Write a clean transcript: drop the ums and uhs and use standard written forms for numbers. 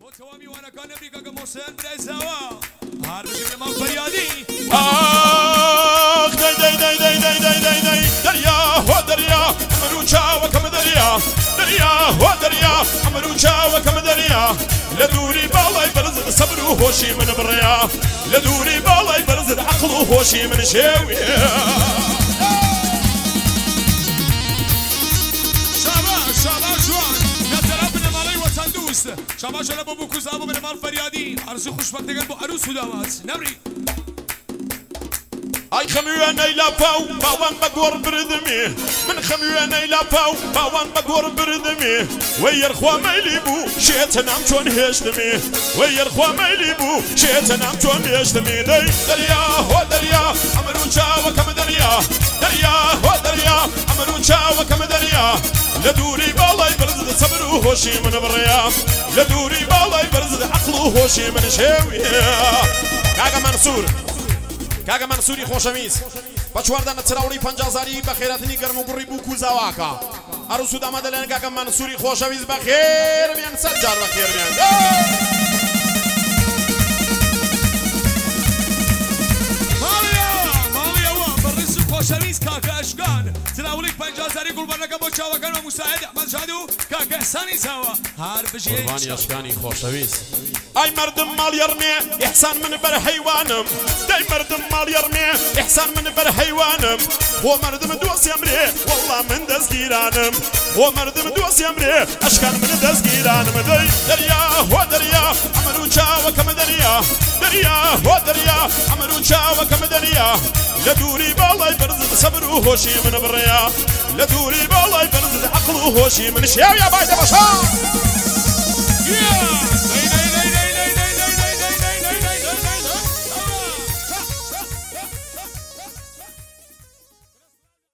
توامي وانا كان امريكا كموسن بريزاوا عارف شو ما فريادي آخ داي داي داي داي داي داي داي داي دريا هو دريا مروچا وكم دريا دريا هو دريا مروچا وكم دريا لدوري بالاي برز صبر وهوشي من بريا لدوري بالاي برز عقل وهوشي من شاوي شاباش جوان نترابنا مالي وطن دوست شاباش لبو بوكو زابو من مال فريادي عرضو خوشبختگان بو عروس و داماد نبری اي خميوان ايلا باو باوان بقور بردمي من خميوان ايلا باو باوان بقور بردمي وير خوا ميليبو شيتنام چون هشتمي وير خوا ميليبو شيتنام چون هشتمي دريا هو دريا امروچا وكم دريا دريا هو دريا امروچا وكم دريا لدوري بالاي برز صبر وهوشي من بريا لدوري بالاي برز عقل وهوشي من شاوي كاغا منصور كاغا منصوري خوشميز بچواردن تراوري 50000 بخيراتني گرم گوري بوكو زواكا عروسو داماد لن كاغا منصوري خوشميز بخير ميان سجار بخير ميان خوشویز کاکا اشکان تلاولیک 50000 قربانك ابو شاوكان ومساعد احمد شادو كاكا احساني سوا عارف شي قرباني اشكاني خوشويز اي مردم مال يرمي احسان من بر حيوانم داي مردم مال يرمي احسان من بر حيوانم هو مردم دوس يمري والله من دزگيرانم هو مردم دوس يمري اشكان من دزگيرانم داي دريا هو دريا امروچا وكم دريا دريا هو دريا امروچا وكم دريا لدوري بالاي برز صبر وهوشي من بريا لدوري بالاي برز عقل وهوشي من شاوية بعد بشار